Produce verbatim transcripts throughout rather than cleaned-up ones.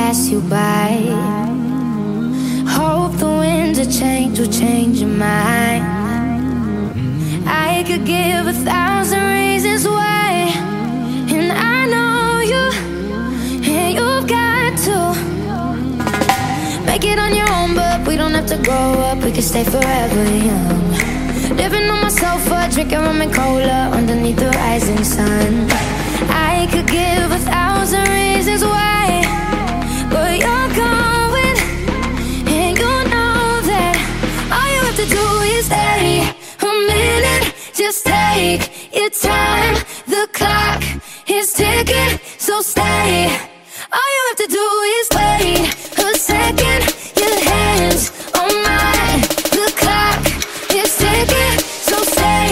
pass you by. Hope the winds of change will change your mind. I could give a thousand reasons why, and I know you, and you've got to make it on your own, but we don't have to grow up, we can stay forever young. Living on my sofa, drinking rum and cola underneath the rising sun. I could give a thousand reasons why, but you're going, and you know that all you have to do is stay a minute. Just take your time, the clock is ticking, so stay. All you have to do is wait a second. Your hands on mine, the clock is ticking, so stay.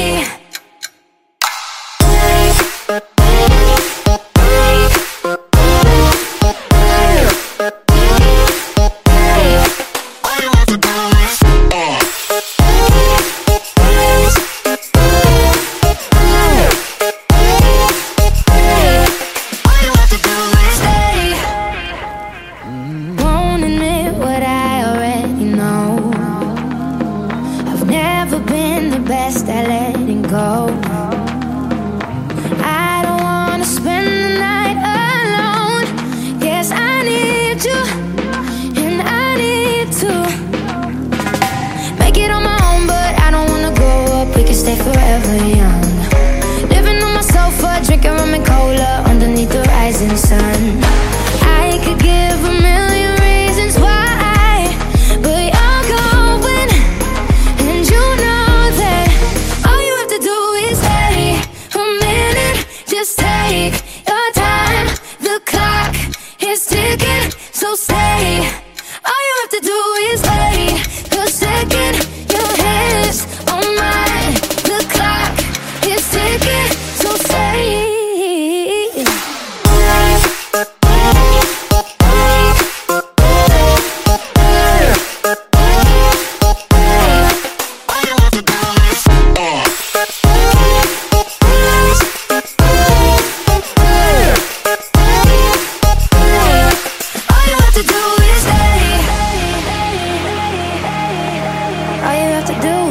All you have to do